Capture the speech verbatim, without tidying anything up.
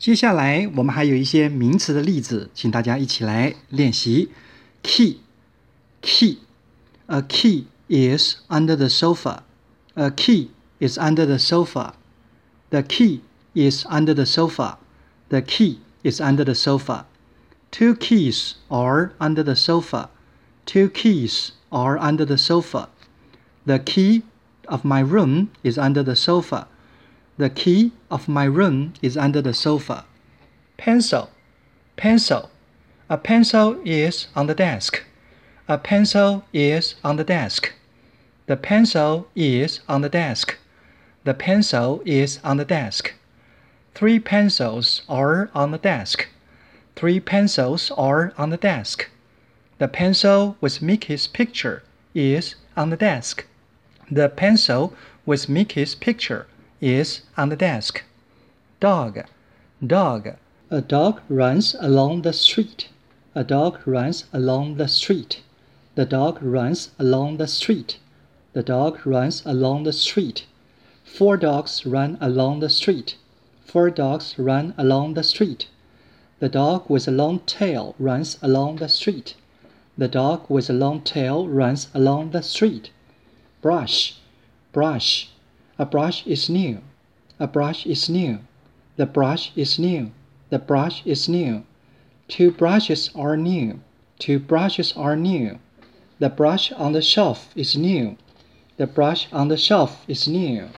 接下来我们还有一些名词的例子，请大家一起来练习。Key, key. A key is under the sofa. A key is under the sofa. The key is under the sofa. The key is under the sofa. Two keys are under the sofa. Two keys are under the sofa. The key of my room is under the sofa. The key of my room is under the sofa. Pencil, pencil. A pencil is on the desk. A pencil is on the desk. The pencil is on the desk. The pencil is on the desk. Three pencils are on the desk. Three pencils are on the desk. The pencil with Mickey's picture is on the desk. The pencil with Mickey's picture is on the desk. Dog, dog. A dog runs along the street. A dog runs along the street. The dog runs along the street. The dog runs along the street. Four dogs run along the street. Four dogs run along the street. The dog with a long tail runs along the street. The dog with a long tail runs along the street. Brush, brush. A brush is new. A brush is new. The brush is new. The brush is new. Two brushes are new. Two brushes are new. The brush on the shelf is new. The brush on the shelf is new.